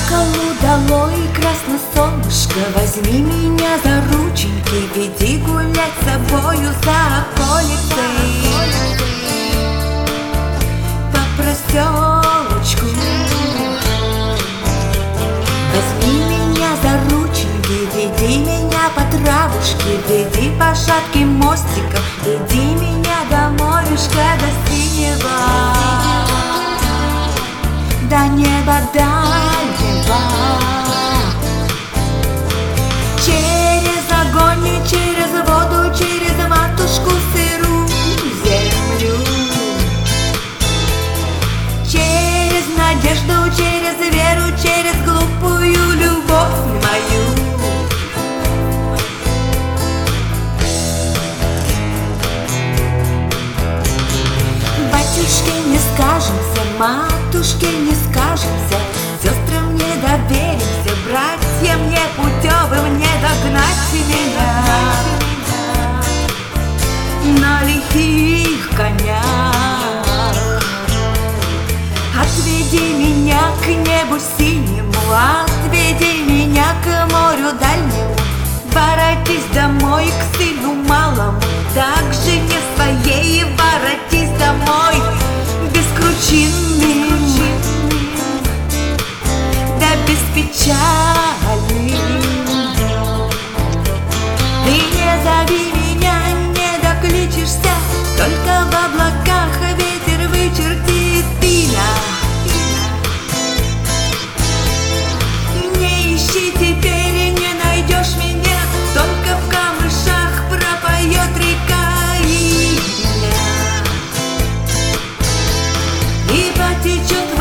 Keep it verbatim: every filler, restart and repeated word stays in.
колоколу долой, красное солнышко, возьми меня за рученьки, веди гулять с собою за околицей. По проселочку возьми меня за рученьки, веди меня по травушке, веди по шатким мостикам, веди меня до морюшка, до синего, до неба дальнего. Через огонь и через воду, через матушку сырую землю, через надежду, через веру, через глупую любовь мою. Батюшке не скажемся, матушке не скажемся, сестрам не доверимся, братьям непутевым не догнать меня на лихих конях. Отведи меня к небу синему, отведи меня к морю дальнему, воротись домой к сыну малому, так же не своей, воротись домой бескручинным, да без печали. Ты не зови меня, не докличешься, только в облаках ветер вычертит имя. Не ищи теперь, не найдешь меня, только в камышах пропоет река имя и потечет